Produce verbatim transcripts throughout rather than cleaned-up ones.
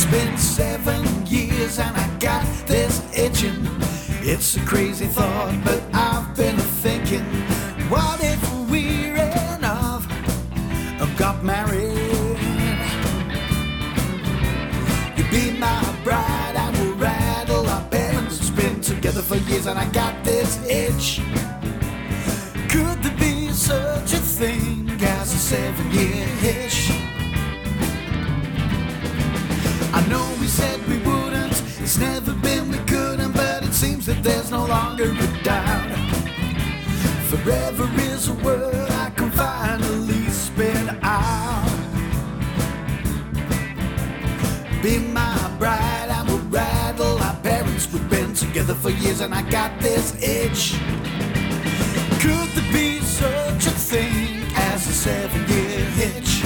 It's been seven years and I got this itching. It's a crazy thought, but I've been thinking, what if we ran off and got married? You'd be my bride and we'll rattle our parents. It's been together for years and I got this itch. Could there be such a thing as a seven-year hitch? I know we said we wouldn't, it's never been we couldn't, but it seems that there's no longer a doubt. Forever is a word I can finally spit out. Be my bride and we'll rattle our parents. We've been together for years and I got this itch. Could there be such a thing as a seven-year hitch?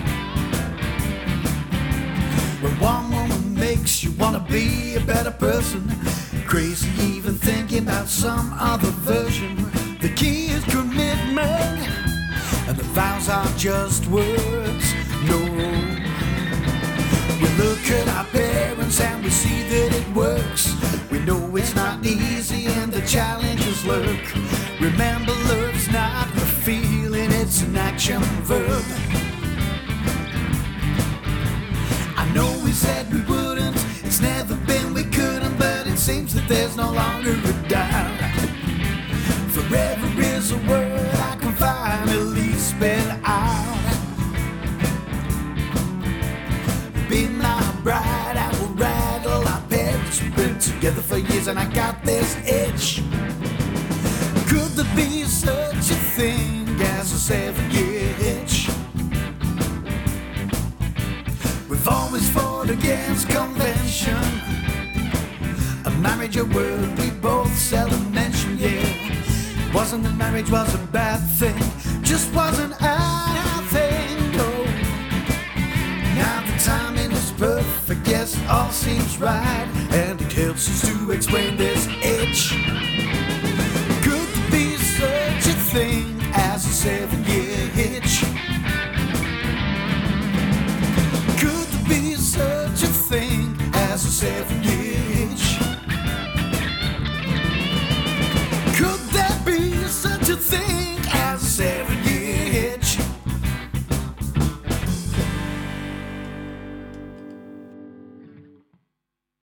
When one woman makes you wanna be a better person, crazy even thinking about some other version. The key is commitment, and the vows are just words. No, we look at our parents and we see that it works. We know it's not easy and the challenges lurk. Remember, love's not a feeling, it's an action verb. I know we said we wouldn't, it's never been we couldn't, but it seems that there's no longer a doubt. Forever is a word I can finally spell out. Be my bride, I will rattle our parents. We've been together for years and I got this itch. Could there be such a thing as a seven-year hitch? We've always fought against convention. A marriage a word we both seldom mention, yeah. Wasn't that marriage was a bad thing, just wasn't our thing, no. Now the timing is perfect, yes, all seems right, and it helps us to explain this itch. Could there be such a thing as a seven-year hitch? Could there be such a thing as a seven